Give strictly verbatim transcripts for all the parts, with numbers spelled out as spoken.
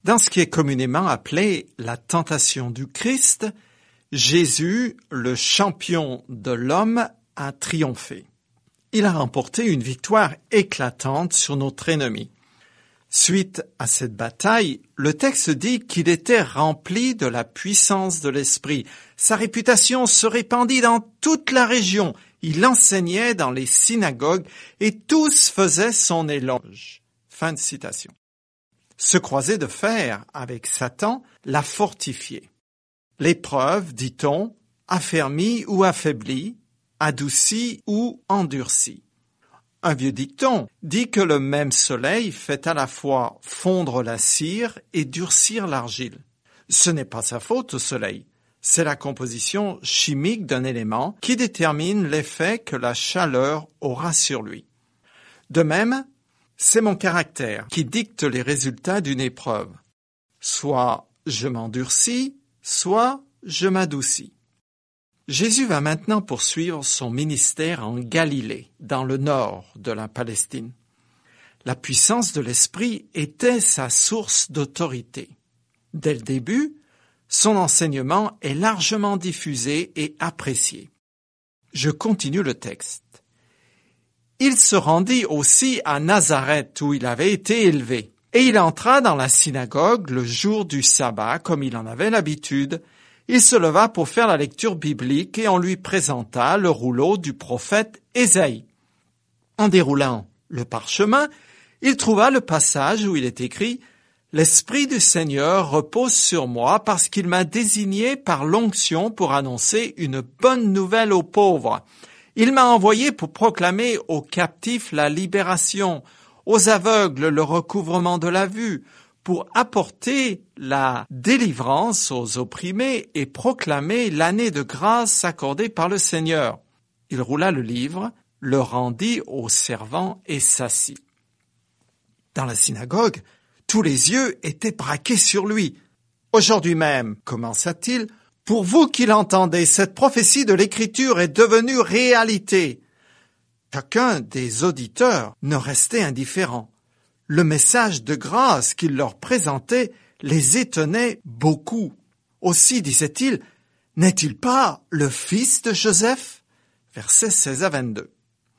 Dans ce qui est communément appelé la tentation du Christ, Jésus, le champion de l'homme, a triomphé. Il a remporté une victoire éclatante sur notre ennemi. Suite à cette bataille, le texte dit qu'il était rempli de la puissance de l'Esprit. Sa réputation se répandit dans toute la région. Il enseignait dans les synagogues et tous faisaient son éloge. Fin de citation. Ce croisé de fer avec Satan l'a fortifié. L'épreuve, dit-on, affermit ou affaiblit, adoucit ou endurcit. Un vieux dicton dit que le même soleil fait à la fois fondre la cire et durcir l'argile. Ce n'est pas sa faute au soleil, c'est la composition chimique d'un élément qui détermine l'effet que la chaleur aura sur lui. De même, c'est mon caractère qui dicte les résultats d'une épreuve. Soit je m'endurcis, soit je m'adoucis. Jésus va maintenant poursuivre son ministère en Galilée, dans le nord de la Palestine. La puissance de l'Esprit était sa source d'autorité. Dès le début, son enseignement est largement diffusé et apprécié. Je continue le texte. Il se rendit aussi à Nazareth où il avait été élevé, et il entra dans la synagogue le jour du sabbat comme il en avait l'habitude. Il se leva pour faire la lecture biblique et on lui présenta le rouleau du prophète Ésaïe. En déroulant le parchemin, il trouva le passage où il est écrit « L'Esprit du Seigneur repose sur moi parce qu'il m'a désigné par l'onction pour annoncer une bonne nouvelle aux pauvres. Il m'a envoyé pour proclamer aux captifs la libération, aux aveugles le recouvrement de la vue, pour apporter la délivrance aux opprimés et proclamer l'année de grâce accordée par le Seigneur. » Il roula le livre, le rendit aux servants et s'assit. Dans la synagogue, tous les yeux étaient braqués sur lui. « Aujourd'hui même, commença-t-il, pour vous qui l'entendez, cette prophétie de l'Écriture est devenue réalité. » Chacun des auditeurs ne restait indifférent. Le message de grâce qu'il leur présentait les étonnait beaucoup. Aussi, disait-il, « N'est-il pas le fils de Joseph ?» Versets seize à vingt-deux.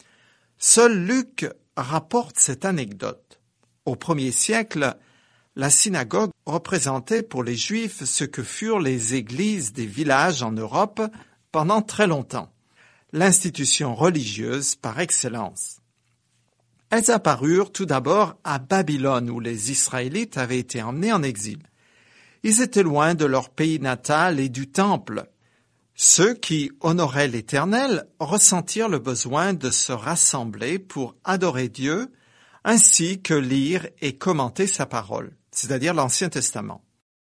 Seul Luc rapporte cette anecdote. Au premier siècle, la synagogue représentait pour les Juifs ce que furent les églises des villages en Europe pendant très longtemps, l'institution religieuse par excellence. Elles apparurent tout d'abord à Babylone, où les Israélites avaient été emmenés en exil. Ils étaient loin de leur pays natal et du temple. Ceux qui honoraient l'Éternel ressentirent le besoin de se rassembler pour adorer Dieu, ainsi que lire et commenter sa parole, c'est-à-dire l'Ancien Testament.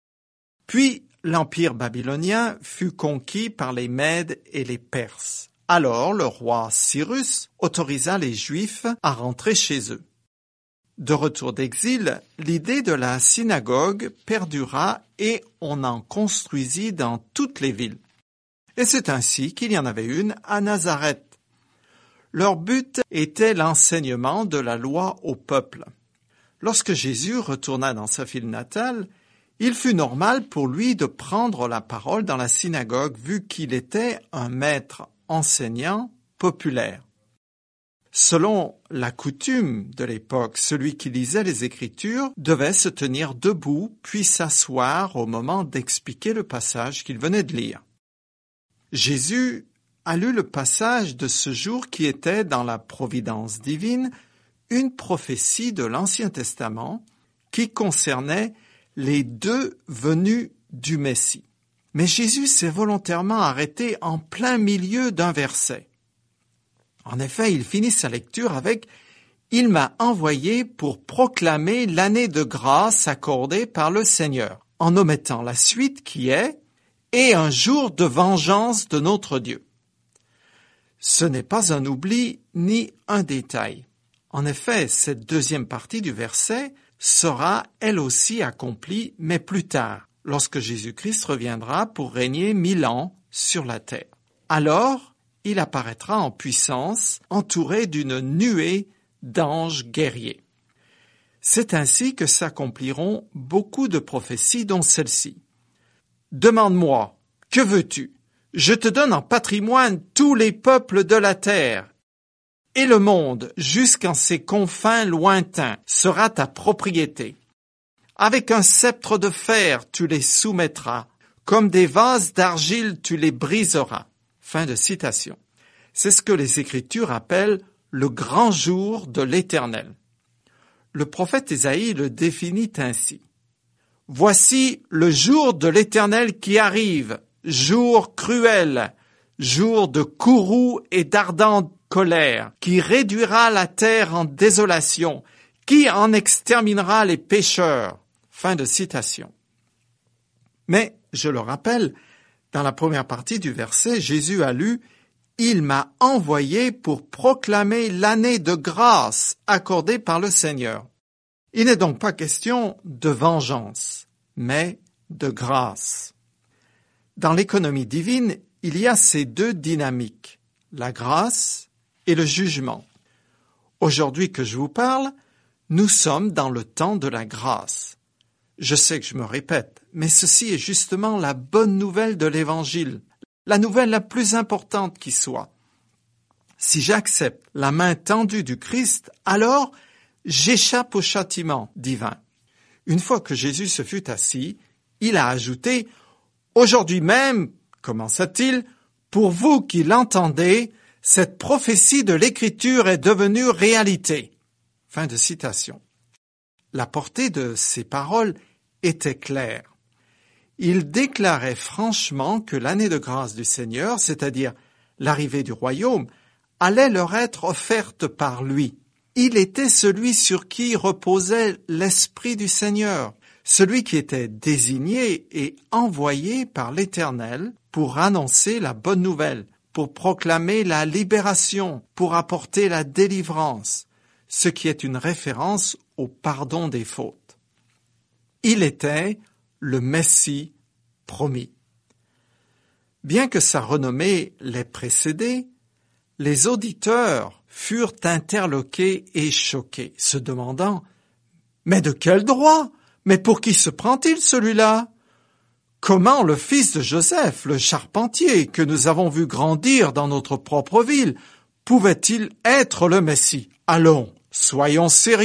Puis, l'Empire babylonien fut conquis par les Mèdes et les Perses. Alors le roi Cyrus autorisa les Juifs à rentrer chez eux. De retour d'exil, l'idée de la synagogue perdura et on en construisit dans toutes les villes. Et c'est ainsi qu'il y en avait une à Nazareth. Leur but était l'enseignement de la loi au peuple. Lorsque Jésus retourna dans sa ville natale, il fut normal pour lui de prendre la parole dans la synagogue vu qu'il était un maître enseignant populaire. Selon la coutume de l'époque, celui qui lisait les Écritures devait se tenir debout puis s'asseoir au moment d'expliquer le passage qu'il venait de lire. Jésus a lu le passage de ce jour qui était, dans la providence divine, une prophétie de l'Ancien Testament qui concernait les deux venues du Messie. Mais Jésus s'est volontairement arrêté en plein milieu d'un verset. En effet, il finit sa lecture avec « Il m'a envoyé pour proclamer l'année de grâce accordée par le Seigneur », en omettant la suite qui est « Et un jour de vengeance de notre Dieu ». Ce n'est pas un oubli ni un détail. En effet, cette deuxième partie du verset sera elle aussi accomplie, mais plus tard, lorsque Jésus-Christ reviendra pour régner mille ans sur la terre. Alors, il apparaîtra en puissance, entouré d'une nuée d'anges guerriers. C'est ainsi que s'accompliront beaucoup de prophéties, dont celle-ci. Demande-moi, que veux-tu? Je te donne en patrimoine tous les peuples de la terre. Et le monde, jusqu'en ses confins lointains, sera ta propriété. Avec un sceptre de fer, tu les soumettras. Comme des vases d'argile, tu les briseras. Fin de citation. C'est ce que les Écritures appellent le grand jour de l'Éternel. Le prophète Ésaïe le définit ainsi. Voici le jour de l'Éternel qui arrive, jour cruel, jour de courroux et d'ardente colère, qui réduira la terre en désolation, qui en exterminera les pécheurs. Fin de citation. Mais, je le rappelle, dans la première partie du verset, Jésus a lu « Il m'a envoyé pour proclamer l'année de grâce accordée par le Seigneur ». Il n'est donc pas question de vengeance, mais de grâce. Dans l'économie divine, il y a ces deux dynamiques, la grâce et le jugement. Aujourd'hui que je vous parle, nous sommes dans le temps de la grâce. Je sais que je me répète, mais ceci est justement la bonne nouvelle de l'Évangile, la nouvelle la plus importante qui soit. Si j'accepte la main tendue du Christ, alors j'échappe au châtiment divin. Une fois que Jésus se fut assis, il a ajouté « Aujourd'hui même, commença-t-il, pour vous qui l'entendez, cette prophétie de l'Écriture est devenue réalité. » Fin de citation. La portée de ces paroles était claire. Il déclarait franchement que l'année de grâce du Seigneur, c'est-à-dire l'arrivée du royaume, allait leur être offerte par lui. Il était celui sur qui reposait l'Esprit du Seigneur, celui qui était désigné et envoyé par l'Éternel pour annoncer la bonne nouvelle, pour proclamer la libération, pour apporter la délivrance, ce qui est une référence au pardon des fautes. Il était le Messie promis. Bien que sa renommée l'ait précédé, les auditeurs furent interloqués et choqués, se demandant « Mais de quel droit? Mais pour qui se prend-il celui-là? Comment le fils de Joseph, le charpentier, que nous avons vu grandir dans notre propre ville, pouvait-il être le Messie? Allons, soyons sérieux. »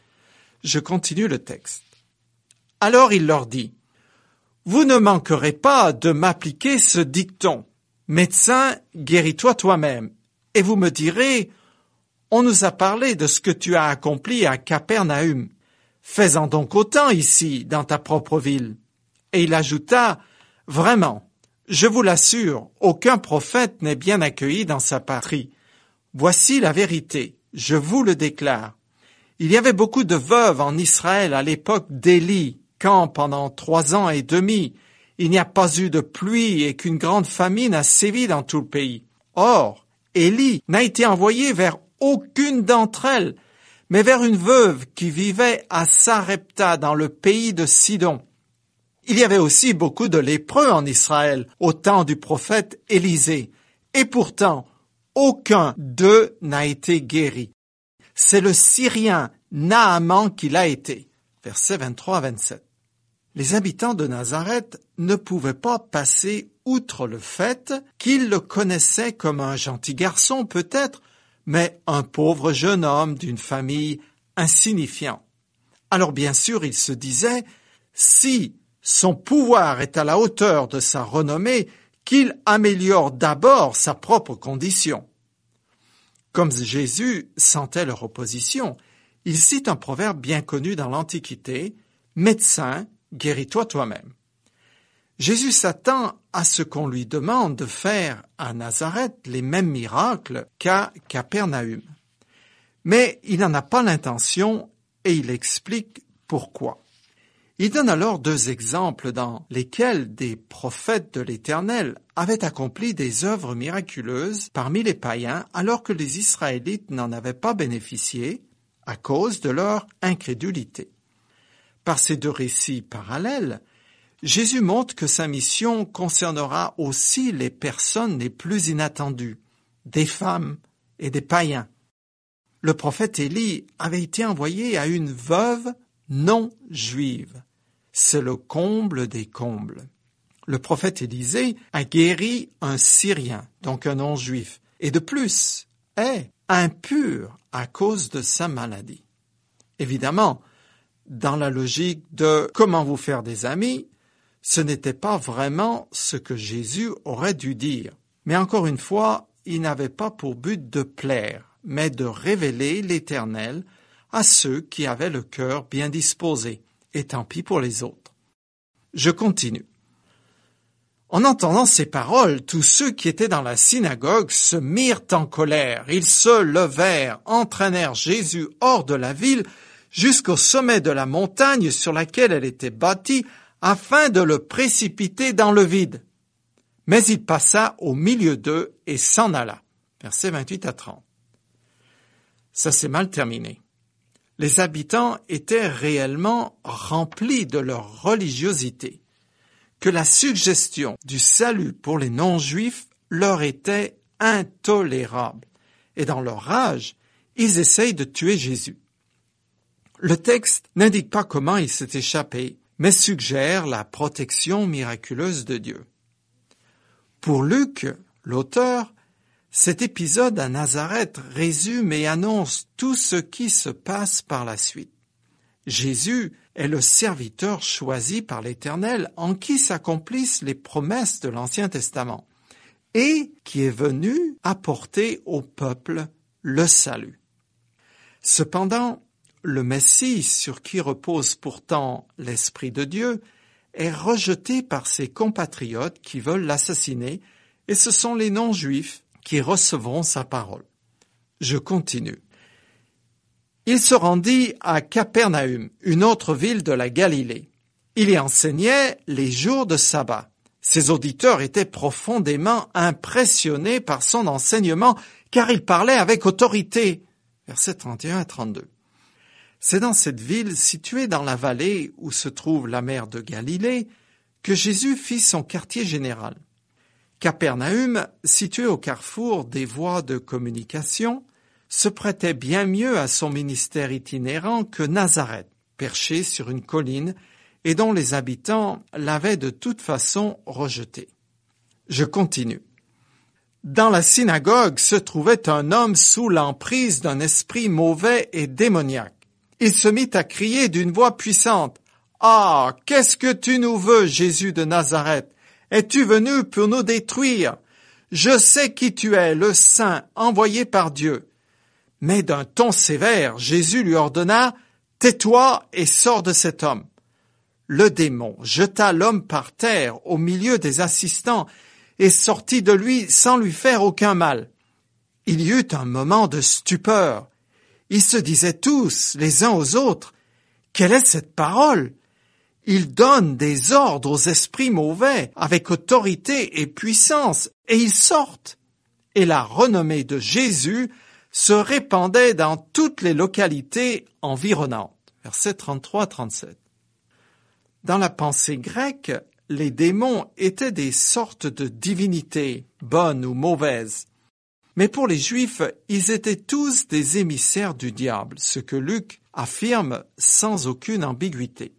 Je continue le texte. Alors il leur dit « Vous ne manquerez pas de m'appliquer ce dicton. Médecin, guéris-toi toi-même. Et vous me direz, on nous a parlé de ce que tu as accompli à Capernaüm. Fais-en donc autant ici, dans ta propre ville. » Et il ajouta, « Vraiment, je vous l'assure, aucun prophète n'est bien accueilli dans sa patrie. Voici la vérité, je vous le déclare. Il y avait beaucoup de veuves en Israël à l'époque d'Élie, quand, pendant trois ans et demi, il n'y a pas eu de pluie et qu'une grande famine a sévi dans tout le pays. Or, Élie n'a été envoyé vers aucune d'entre elles, mais vers une veuve qui vivait à Sarepta dans le pays de Sidon. Il y avait aussi beaucoup de lépreux en Israël au temps du prophète Élisée, et pourtant aucun d'eux n'a été guéri. C'est le Syrien Naaman qui l'a été. Versets vingt-trois à vingt-sept. Les habitants de Nazareth ne pouvaient pas passer outre le fait qu'ils le connaissaient comme un gentil garçon peut-être, mais un pauvre jeune homme d'une famille insignifiante. Alors bien sûr, ils se disaient, si son pouvoir est à la hauteur de sa renommée, qu'il améliore d'abord sa propre condition. Comme Jésus sentait leur opposition, il cite un proverbe bien connu dans l'Antiquité, « Médecin, guéris-toi toi-même ». Jésus s'attend à ce qu'on lui demande de faire à Nazareth les mêmes miracles qu'à Capernaüm. Mais il n'en a pas l'intention et il explique pourquoi. Il donne alors deux exemples dans lesquels des prophètes de l'Éternel avaient accompli des œuvres miraculeuses parmi les païens alors que les Israélites n'en avaient pas bénéficié à cause de leur incrédulité. Par ces deux récits parallèles, Jésus montre que sa mission concernera aussi les personnes les plus inattendues, des femmes et des païens. Le prophète Élie avait été envoyé à une veuve non juive. C'est le comble des combles. Le prophète Élisée a guéri un Syrien, donc un non-juif, et de plus est impur à cause de sa maladie. Évidemment, dans la logique de comment vous faire des amis, ce n'était pas vraiment ce que Jésus aurait dû dire. Mais encore une fois, il n'avait pas pour but de plaire, mais de révéler l'Éternel à ceux qui avaient le cœur bien disposé, et tant pis pour les autres. Je continue. En entendant ces paroles, tous ceux qui étaient dans la synagogue se mirent en colère. Ils se levèrent, entraînèrent Jésus hors de la ville jusqu'au sommet de la montagne sur laquelle elle était bâtie, afin de le précipiter dans le vide. Mais il passa au milieu d'eux et s'en alla. Versets vingt-huit à trente. Ça s'est mal terminé. Les habitants étaient réellement remplis de leur religiosité, que la suggestion du salut pour les non-juifs leur était intolérable, et dans leur rage, ils essayent de tuer Jésus. Le texte n'indique pas comment il s'est échappé, mais suggère la protection miraculeuse de Dieu. Pour Luc, l'auteur, cet épisode à Nazareth résume et annonce tout ce qui se passe par la suite. Jésus est le serviteur choisi par l'Éternel en qui s'accomplissent les promesses de l'Ancien Testament et qui est venu apporter au peuple le salut. Cependant, le Messie, sur qui repose pourtant l'Esprit de Dieu, est rejeté par ses compatriotes qui veulent l'assassiner, et ce sont les non-juifs qui recevront sa parole. Je continue. Il se rendit à Capernaüm, une autre ville de la Galilée. Il y enseignait les jours de sabbat. Ses auditeurs étaient profondément impressionnés par son enseignement, car il parlait avec autorité. Versets trente et un à trente-deux. C'est dans cette ville située dans la vallée où se trouve la mer de Galilée que Jésus fit son quartier général. Capernaüm, situé au carrefour des voies de communication, se prêtait bien mieux à son ministère itinérant que Nazareth, perché sur une colline et dont les habitants l'avaient de toute façon rejeté. Je continue. Dans la synagogue se trouvait un homme sous l'emprise d'un esprit mauvais et démoniaque. Il se mit à crier d'une voix puissante. « Ah, qu'est-ce que tu nous veux, Jésus de Nazareth? Es-tu venu pour nous détruire? Je sais qui tu es, le Saint, envoyé par Dieu. » Mais d'un ton sévère, Jésus lui ordonna « Tais-toi et sors de cet homme. » Le démon jeta l'homme par terre au milieu des assistants et sortit de lui sans lui faire aucun mal. Il y eut un moment de stupeur. Ils se disaient tous, les uns aux autres, « Quelle est cette parole? Il donne des ordres aux esprits mauvais avec autorité et puissance, et ils sortent. » Et la renommée de Jésus se répandait dans toutes les localités environnantes. Versets trente-trois à trente-sept. Dans la pensée grecque, les démons étaient des sortes de divinités, bonnes ou mauvaises. Mais pour les Juifs, ils étaient tous des émissaires du diable, ce que Luc affirme sans aucune ambiguïté.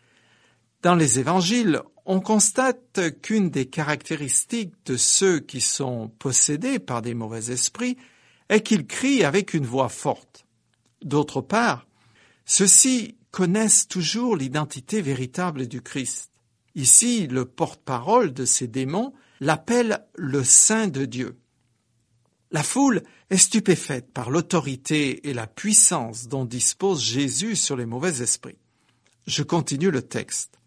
Dans les évangiles, on constate qu'une des caractéristiques de ceux qui sont possédés par des mauvais esprits est qu'ils crient avec une voix forte. D'autre part, ceux-ci connaissent toujours l'identité véritable du Christ. Ici, le porte-parole de ces démons l'appelle le Saint de Dieu. La foule est stupéfaite par l'autorité et la puissance dont dispose Jésus sur les mauvais esprits. Je continue le texte.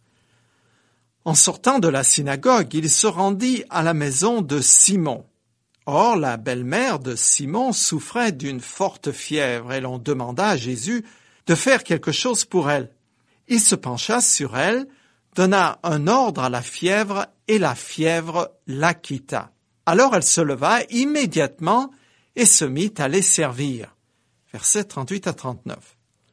En sortant de la synagogue, il se rendit à la maison de Simon. Or, la belle-mère de Simon souffrait d'une forte fièvre et l'on demanda à Jésus de faire quelque chose pour elle. Il se pencha sur elle, donna un ordre à la fièvre et la fièvre la quitta. Alors elle se leva immédiatement et se mit à les servir. Versets trente-huit à trente-neuf.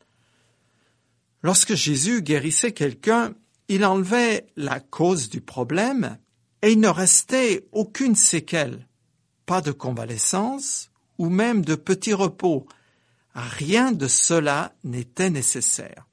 Lorsque Jésus guérissait quelqu'un, il enlevait la cause du problème et il ne restait aucune séquelle, pas de convalescence ou même de petit repos, Rien de cela n'était nécessaire.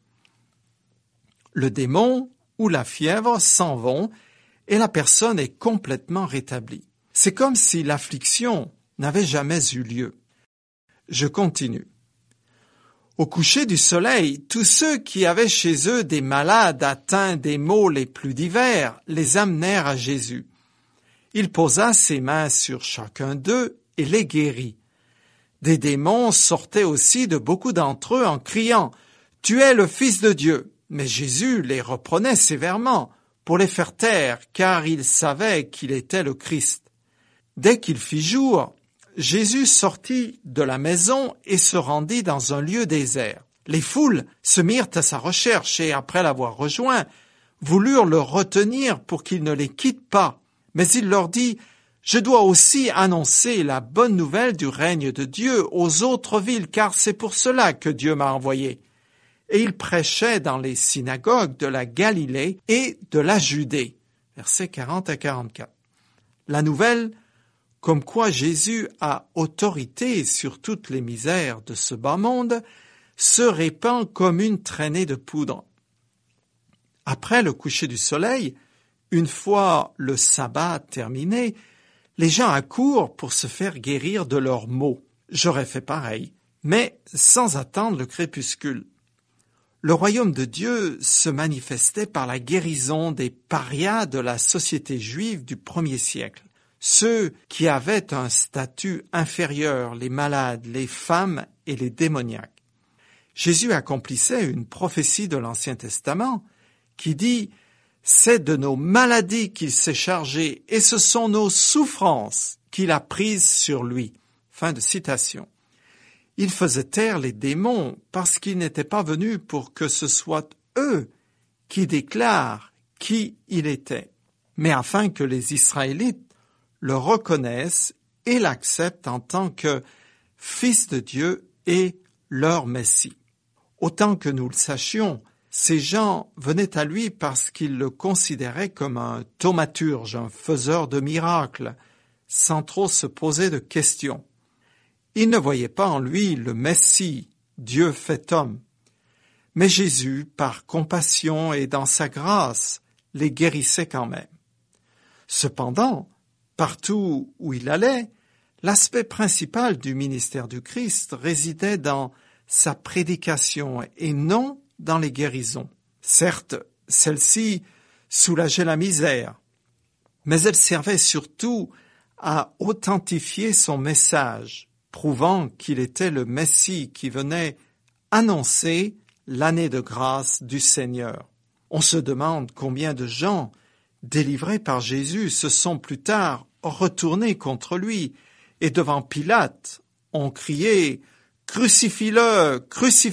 Le démon ou la fièvre s'en vont et la personne est complètement rétablie. C'est comme si l'affliction n'avait jamais eu lieu. Je continue. Au coucher du soleil, tous ceux qui avaient chez eux des malades atteints des maux les plus divers les amenèrent à Jésus. Il posa ses mains sur chacun d'eux et les guérit. Des démons sortaient aussi de beaucoup d'entre eux en criant « Tu es le Fils de Dieu !» Mais Jésus les reprenait sévèrement pour les faire taire, car il savait qu'il était le Christ. Dès qu'il fit jour, Jésus sortit de la maison et se rendit dans un lieu désert. Les foules se mirent à sa recherche et, après l'avoir rejoint, voulurent le retenir pour qu'il ne les quitte pas. Mais il leur dit « Je dois aussi annoncer la bonne nouvelle du règne de Dieu aux autres villes, car c'est pour cela que Dieu m'a envoyé. » Et il prêchait dans les synagogues de la Galilée et de la Judée. Versets quarante à quarante-quatre. La nouvelle, comme quoi Jésus a autorité sur toutes les misères de ce bas monde, se répand comme une traînée de poudre. Après le coucher du soleil, une fois le sabbat terminé, les gens accourent pour se faire guérir de leurs maux. J'aurais fait pareil, mais sans attendre le crépuscule. Le royaume de Dieu se manifestait par la guérison des parias de la société juive du premier siècle. Ceux qui avaient un statut inférieur, les malades, les femmes et les démoniaques. Jésus accomplissait une prophétie de l'Ancien Testament qui dit « C'est de nos maladies qu'il s'est chargé et ce sont nos souffrances qu'il a prises sur lui. » Fin de citation. Il faisait taire les démons parce qu'il n'était pas venu pour que ce soit eux qui déclarent qui il était, mais afin que les Israélites le reconnaissent et l'acceptent en tant que Fils de Dieu et leur Messie. Autant que nous le sachions, ces gens venaient à lui parce qu'ils le considéraient comme un thaumaturge, un faiseur de miracles, sans trop se poser de questions. Ils ne voyaient pas en lui le Messie, Dieu fait homme. Mais Jésus, par compassion et dans sa grâce, les guérissait quand même. Cependant, partout où il allait, l'aspect principal du ministère du Christ résidait dans sa prédication et non dans les guérisons. Certes, celle-ci soulageait la misère, mais elle servait surtout à authentifier son message, prouvant qu'il était le Messie qui venait annoncer l'année de grâce du Seigneur. On se demande combien de gens, délivrés par Jésus, se sont plus tard retournés contre lui et devant Pilate ont crié « Crucifie-le, crucifie-le !»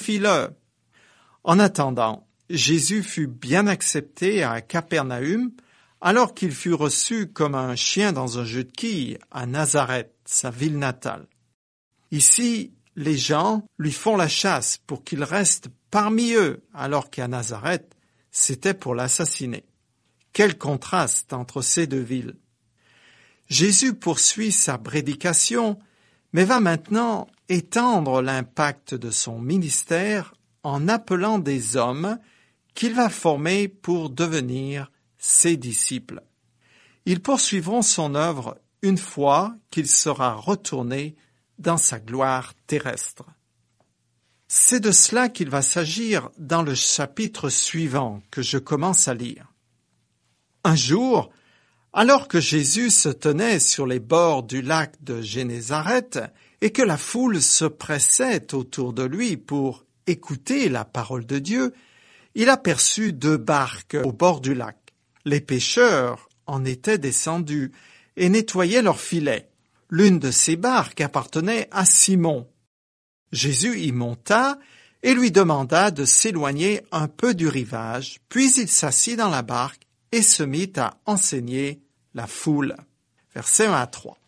En attendant, Jésus fut bien accepté à Capernaüm alors qu'il fut reçu comme un chien dans un jeu de quilles à Nazareth, sa ville natale. Ici, les gens lui font la chasse pour qu'il reste parmi eux, alors qu'à Nazareth, c'était pour l'assassiner. Quel contraste entre ces deux villes! Jésus poursuit sa prédication, mais va maintenant étendre l'impact de son ministère en appelant des hommes qu'il va former pour devenir ses disciples. Ils poursuivront son œuvre une fois qu'il sera retourné dans sa gloire terrestre. C'est de cela qu'il va s'agir dans le chapitre suivant que je commence à lire. Un jour, alors que Jésus se tenait sur les bords du lac de Génézareth et que la foule se pressait autour de lui pour écouter la parole de Dieu, il aperçut deux barques au bord du lac. Les pêcheurs en étaient descendus et nettoyaient leurs filets. L'une de ces barques appartenait à Simon. Jésus y monta et lui demanda de s'éloigner un peu du rivage, puis il s'assit dans la barque et se mit à enseigner la foule. Versets un à trois.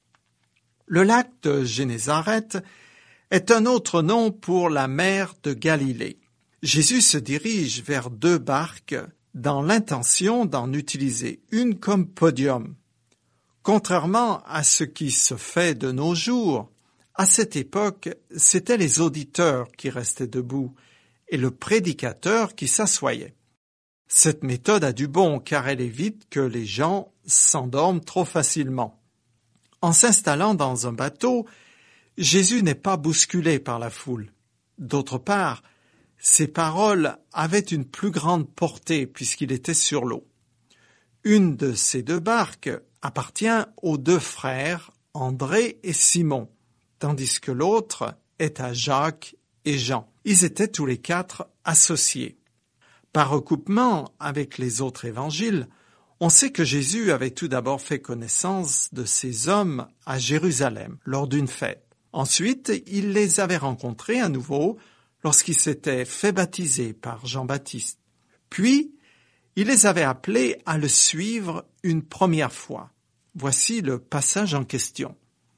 Le lac de Génézareth est un autre nom pour la mer de Galilée. Jésus se dirige vers deux barques dans l'intention d'en utiliser une comme podium. Contrairement à ce qui se fait de nos jours, À cette époque, c'étaient les auditeurs qui restaient debout et le prédicateur qui s'assoyait. Cette méthode a du bon car elle évite que les gens s'endorment trop facilement. En s'installant dans un bateau, Jésus n'est pas bousculé par la foule. D'autre part, ses paroles avaient une plus grande portée puisqu'il était sur l'eau. Une de ces deux barques appartient aux deux frères, André et Simon, tandis que l'autre est à Jacques et Jean. Ils étaient tous les quatre associés. Par recoupement avec les autres évangiles, on sait que Jésus avait tout d'abord fait connaissance de ces hommes à Jérusalem lors d'une fête. Ensuite, il les avait rencontrés à nouveau lorsqu'il s'était fait baptiser par Jean-Baptiste. Puis, il les avait appelés à le suivre une première fois. Voici le passage en question.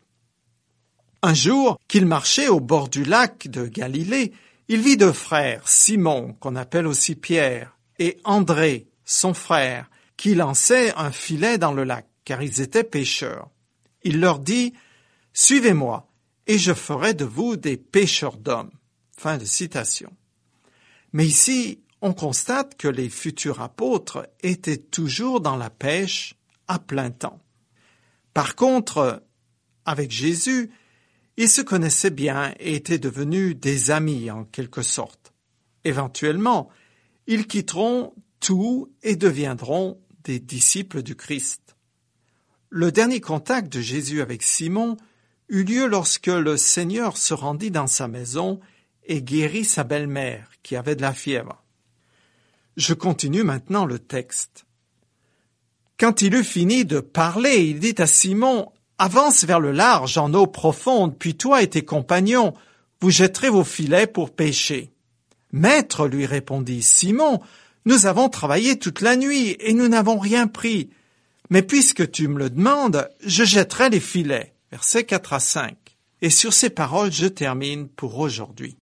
Un jour, qu'il marchait au bord du lac de Galilée, il vit deux frères, Simon, qu'on appelle aussi Pierre, et André, son frère, qui lançaient un filet dans le lac, car ils étaient pêcheurs. Il leur dit « Suivez-moi, et je ferai de vous des pêcheurs d'hommes. » Fin de citation. Mais ici, on constate que les futurs apôtres étaient toujours dans la pêche à plein temps. Par contre, avec Jésus, ils se connaissaient bien et étaient devenus des amis en quelque sorte. Éventuellement, ils quitteront tout et deviendront des disciples du Christ. Le dernier contact de Jésus avec Simon eut lieu lorsque le Seigneur se rendit dans sa maison et guérit sa belle-mère qui avait de la fièvre. Je continue maintenant le texte. Quand il eut fini de parler, il dit à Simon « Avance vers le large en eau profonde, puis toi et tes compagnons, vous jetterez vos filets pour pêcher. » « Maître, lui répondit Simon, nous avons travaillé toute la nuit et nous n'avons rien pris. Mais puisque tu me le demandes, je jetterai les filets. » Versets quatre à cinq. Et sur ces paroles, je termine pour aujourd'hui.